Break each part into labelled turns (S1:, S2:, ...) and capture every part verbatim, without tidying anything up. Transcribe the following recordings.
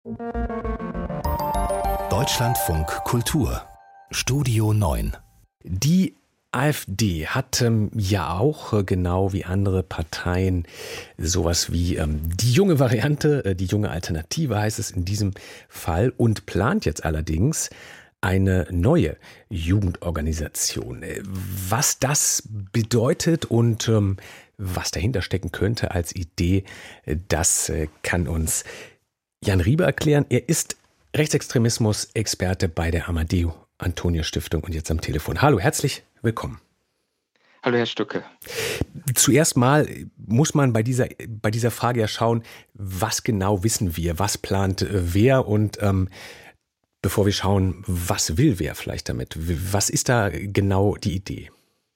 S1: Deutschlandfunk Kultur Studio neun.
S2: Die AfD hat ähm, ja auch, äh, genau wie andere Parteien, sowas wie ähm, die junge Variante, äh, die junge Alternative heißt es in diesem Fall, und plant jetzt allerdings eine neue Jugendorganisation. Äh, Was das bedeutet und ähm, was dahinter stecken könnte als Idee, äh, das äh, kann uns Jan Rieber erklären. Er ist Rechtsextremismus-Experte bei der Amadeo-Antonia-Stiftung und jetzt am Telefon. Hallo, herzlich willkommen.
S3: Hallo, Herr Stücke.
S2: Zuerst mal muss man bei dieser, bei dieser Frage ja schauen, was genau wissen wir, was plant äh, wer und ähm, bevor wir schauen, was will wer vielleicht damit, was ist da genau die Idee?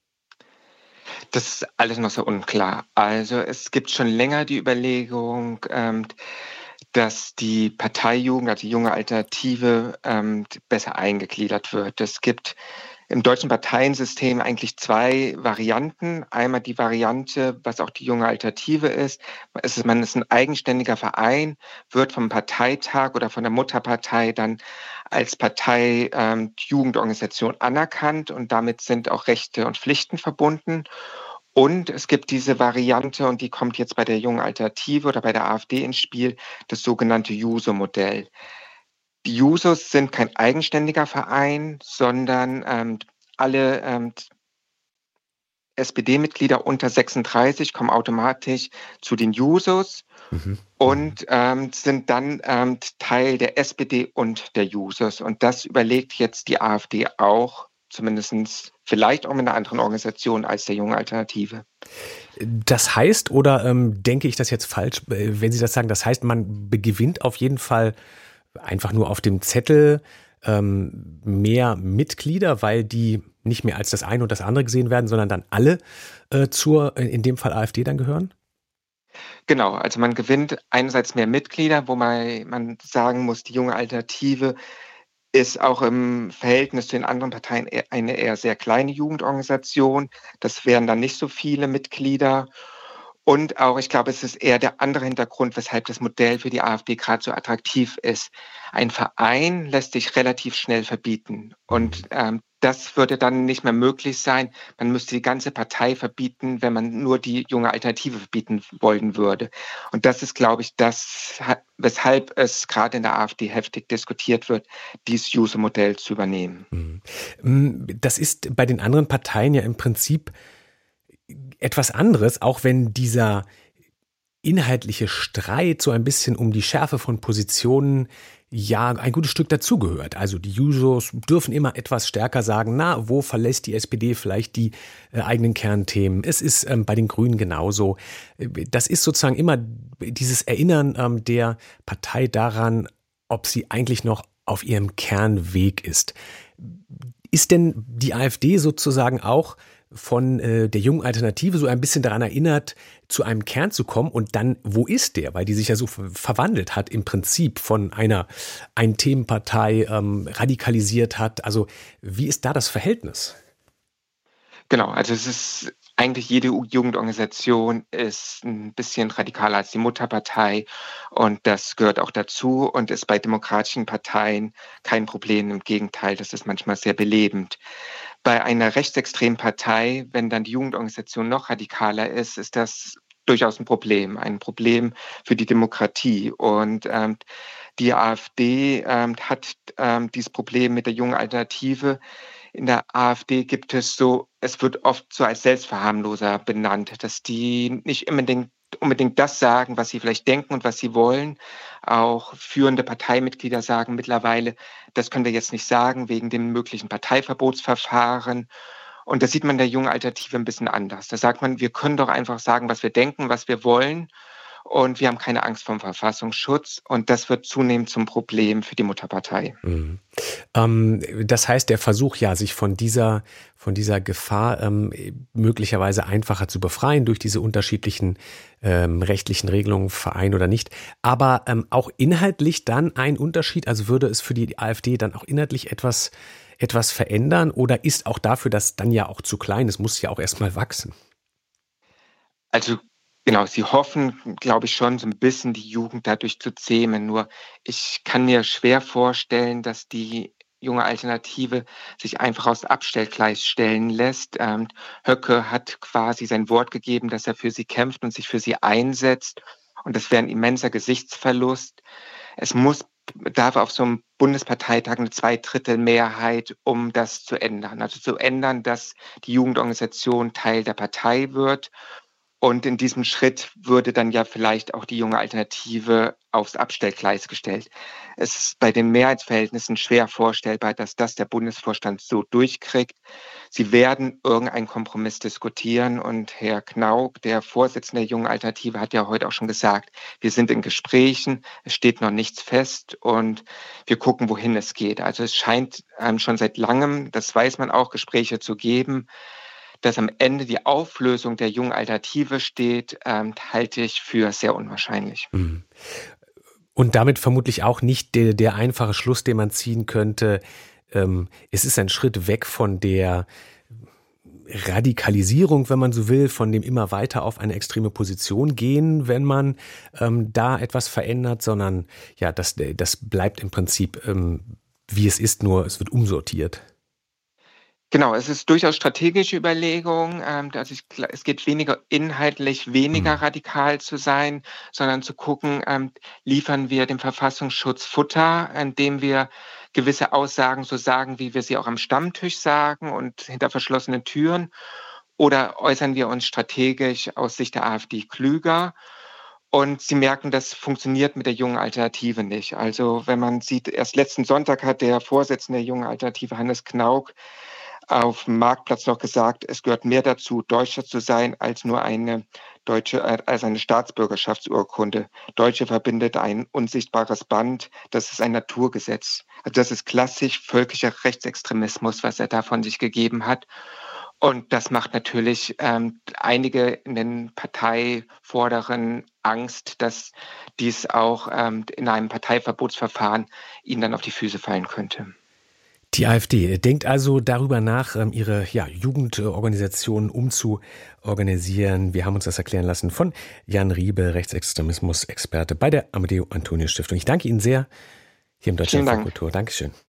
S3: Das ist alles noch so unklar. Also es gibt schon länger die Überlegung, ähm, dass die Parteijugend, also die junge Alternative, ähm, besser eingegliedert wird. Es gibt im deutschen Parteiensystem eigentlich zwei Varianten. Einmal die Variante, was auch die junge Alternative ist. Es ist man ist ein eigenständiger Verein, wird vom Parteitag oder von der Mutterpartei dann als Partei ähm, Jugendorganisation anerkannt und damit sind auch Rechte und Pflichten verbunden. Und es gibt diese Variante, und die kommt jetzt bei der jungen Alternative oder bei der AfD ins Spiel, das sogenannte Juso-Modell. Die Jusos sind kein eigenständiger Verein, sondern ähm, alle ähm, S P D-Mitglieder unter sechsunddreißig kommen automatisch zu den Jusos
S2: Mhm.
S3: und ähm, sind dann ähm, Teil der S P D und der Jusos. Und das überlegt jetzt die AfD auch, zumindest vielleicht auch mit einer anderen Organisation als der junge Alternative.
S2: Das heißt, oder ähm, denke ich das jetzt falsch, äh, wenn Sie das sagen, das heißt, man be- gewinnt auf jeden Fall einfach nur auf dem Zettel ähm, mehr Mitglieder, weil die nicht mehr als das eine und das andere gesehen werden, sondern dann alle äh, zur, in dem Fall AfD dann gehören?
S3: Genau, also man gewinnt einerseits mehr Mitglieder, wo man, man sagen muss, die junge Alternative ist auch im Verhältnis zu den anderen Parteien eher- eine eher sehr kleine Jugendorganisation. Das wären dann nicht so viele Mitglieder. Und auch, ich glaube, es ist eher der andere Hintergrund, weshalb das Modell für die AfD gerade so attraktiv ist. Ein Verein lässt sich relativ schnell verbieten. Und ähm, das würde dann nicht mehr möglich sein. Man müsste die ganze Partei verbieten, wenn man nur die junge Alternative verbieten wollen würde. Und das ist, glaube ich, das, ha- weshalb es gerade in der AfD heftig diskutiert wird, dieses Juso-Modell zu übernehmen.
S2: Mhm. Das ist bei den anderen Parteien ja im Prinzip etwas anderes, auch wenn dieser inhaltliche Streit so ein bisschen um die Schärfe von Positionen ja ein gutes Stück dazugehört. Also die Jusos dürfen immer etwas stärker sagen, na, wo verlässt die S P D vielleicht die äh, eigenen Kernthemen? Es ist ähm, bei den Grünen genauso. Äh, Das ist sozusagen immer dieses Erinnern ähm, der Partei daran, ob sie eigentlich noch auf ihrem Kernweg ist. Ist denn die AfD sozusagen auch von äh, der jungen Alternative so ein bisschen daran erinnert, zu einem Kern zu kommen und dann, wo ist der? Weil die sich ja so ver- verwandelt hat im Prinzip von einer Ein-Themen-Partei ähm, radikalisiert hat. Also wie ist da das Verhältnis?
S3: Genau, also es ist eigentlich jede U- Jugendorganisation ist ein bisschen radikaler als die Mutterpartei und das gehört auch dazu und ist bei demokratischen Parteien kein Problem. Im Gegenteil, das ist manchmal sehr belebend. Bei einer rechtsextremen Partei, wenn dann die Jugendorganisation noch radikaler ist, ist das durchaus ein Problem, ein Problem für die Demokratie. Und ähm, die AfD ähm, hat ähm, dieses Problem mit der jungen Alternative. In der AfD gibt es so, es wird oft so als Selbstverharmloser benannt, dass die nicht unbedingt, unbedingt das sagen, was sie vielleicht denken und was sie wollen. Auch führende Parteimitglieder sagen mittlerweile, das können wir jetzt nicht sagen wegen dem möglichen Parteiverbotsverfahren. Und das sieht man der jungen Alternative ein bisschen anders. Da sagt man, wir können doch einfach sagen, was wir denken, was wir wollen. Und wir haben keine Angst vor dem Verfassungsschutz. Und das wird zunehmend zum Problem für die Mutterpartei.
S2: Mhm. Ähm, das heißt, der Versuch, ja, sich von dieser, von dieser Gefahr ähm, möglicherweise einfacher zu befreien durch diese unterschiedlichen ähm, rechtlichen Regelungen, Verein oder nicht, aber ähm, auch inhaltlich dann ein Unterschied, also würde es für die AfD dann auch inhaltlich etwas, etwas verändern oder ist auch dafür das dann ja auch zu klein, es muss ja auch erstmal wachsen?
S3: Also Genau, sie hoffen, glaube ich, schon so ein bisschen die Jugend dadurch zu zähmen. Nur ich kann mir schwer vorstellen, dass die Junge Alternative sich einfach aufs Abstellgleis stellen lässt. Ähm, Höcke hat quasi sein Wort gegeben, dass er für sie kämpft und sich für sie einsetzt. Und das wäre ein immenser Gesichtsverlust. Es muss bedarf auf so einem Bundesparteitag eine Zweidrittelmehrheit, um das zu ändern. Also zu ändern, dass die Jugendorganisation Teil der Partei wird. Und in diesem Schritt würde dann ja vielleicht auch die Junge Alternative aufs Abstellgleis gestellt. Es ist bei den Mehrheitsverhältnissen schwer vorstellbar, dass das der Bundesvorstand so durchkriegt. Sie werden irgendeinen Kompromiss diskutieren und Herr Knauk, der Vorsitzende der Jungen Alternative, hat ja heute auch schon gesagt, wir sind in Gesprächen, es steht noch nichts fest und wir gucken, wohin es geht. Also es scheint ähm, schon seit langem, das weiß man auch, Gespräche zu geben. Dass am Ende die Auflösung der Jungen Alternative steht, ähm, halte ich für sehr unwahrscheinlich.
S2: Und damit vermutlich auch nicht der, der einfache Schluss, den man ziehen könnte. Ähm, es ist ein Schritt weg von der Radikalisierung, wenn man so will, von dem immer weiter auf eine extreme Position gehen, wenn man ähm, da etwas verändert, sondern ja, das, das bleibt im Prinzip ähm, wie es ist, nur es wird umsortiert.
S3: Genau, es ist durchaus strategische Überlegung. Ähm, also ich, es geht weniger inhaltlich, weniger
S2: Hm.
S3: radikal zu sein, sondern zu gucken, ähm, liefern wir dem Verfassungsschutz Futter, indem wir gewisse Aussagen so sagen, wie wir sie auch am Stammtisch sagen und hinter verschlossenen Türen, oder äußern wir uns strategisch aus Sicht der AfD klüger? Und sie merken, das funktioniert mit der Jungen Alternative nicht. Also wenn man sieht, erst letzten Sonntag hat der Vorsitzende der Jungen Alternative, Hannes Knauk, auf dem Marktplatz noch gesagt, es gehört mehr dazu, Deutscher zu sein, als nur eine deutsche, als eine Staatsbürgerschaftsurkunde. Deutsche verbindet ein unsichtbares Band, das ist ein Naturgesetz. Also das ist klassisch völkischer Rechtsextremismus, was er da von sich gegeben hat. Und das macht natürlich ähm, einige in den Parteivorderen Angst, dass dies auch ähm, in einem Parteiverbotsverfahren ihnen dann auf die Füße fallen könnte.
S2: Die AfD denkt also darüber nach, ihre ja, Jugendorganisationen umzuorganisieren. Wir haben uns das erklären lassen von Jan Riebe, Rechtsextremismus-Experte bei der Amadeo Antonio Stiftung. Ich danke Ihnen sehr hier im Deutschlandfunk Kultur. Dankeschön.